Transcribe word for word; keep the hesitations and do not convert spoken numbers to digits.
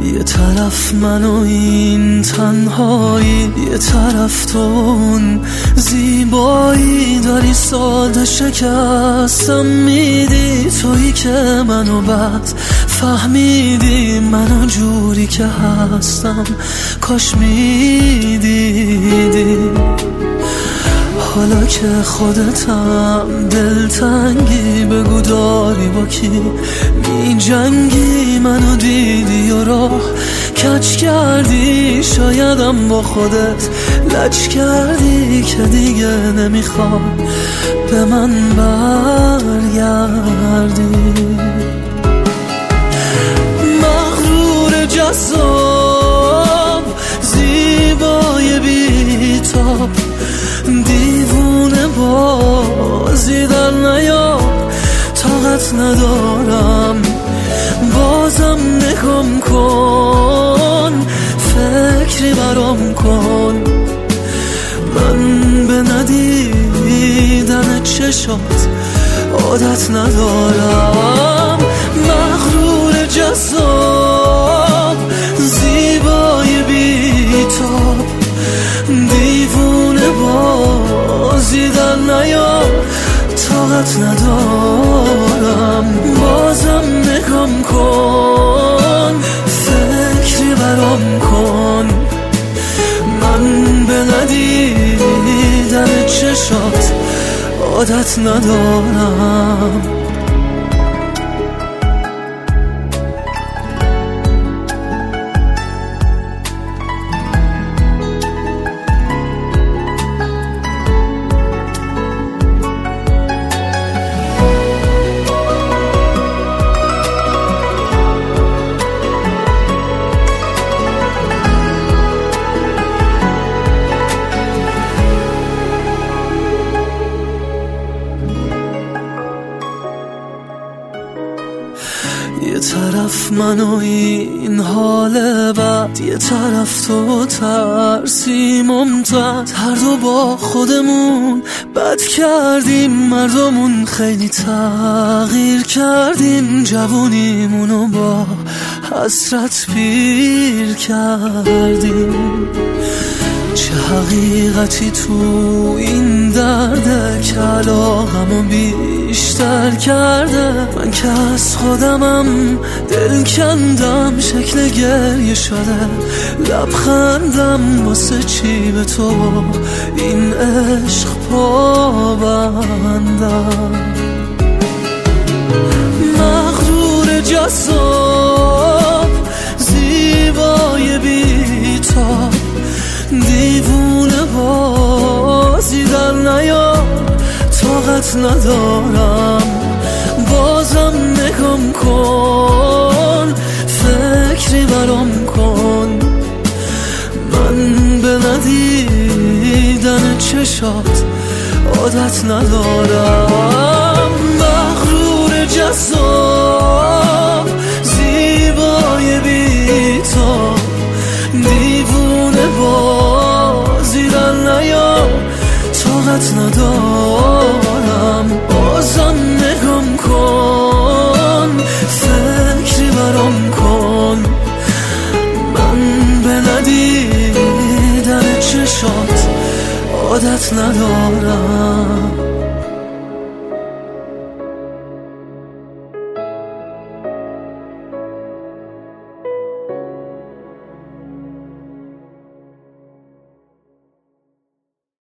یه طرف من و این تنهایی، یه طرف تو اون زیبایی. داری ساده شکستم میدی، تویی که منو بد فهمیدی، منو جوری که هستم کاش میدیدی. حالا که خودتم دلتنگی، بگو داری با کی می جنگی؟ منو دیدی و راه کج کردی، شایدم با خودت لج کردی که دیگه نمیخوای به من برگردی. مغرور جذاب زیبای بی‌تاب، دیوونه بازی در نیار، طاقت ندارم بازم نگم کن، فکری برام کن. من به ندیدن چشات عادت ندارم. مغرور جذاب زیبای بی‌تاب، دیوونه بازی در نیار، طاقت ندارم بازم نگم کن، فکری برام کن. من به ندیدن چشات عادت ندارم. یه طرف من و این حال بد، یه طرف تو ترسی ممتد. هر دو با خودمون بد کردیم، مردمون خیلی تغییر کردیم، جوونیمونو با حسرت پیر کردیم. چه حقیقتی تو این درده که علاقمو بیشتر کرده؟ من که از خودمم دل کندم، شکل گریه شده لبخندم. واسه چی به تو این عشق پابندم؟ مغرور جذاب زیبای بی‌تاب، دیوونه بازی در نیار، طاقت ندارم بازم نگم کن، فکری برام کن. من به ندیدن چشات عادت ندارم. مغرور جذاب زیبای بی‌تاب، دیوونه بازی در نیار، طاقت ندارم بازم نگم کن، فکری برام کن. من به ندیدن چشات عادت ندارم.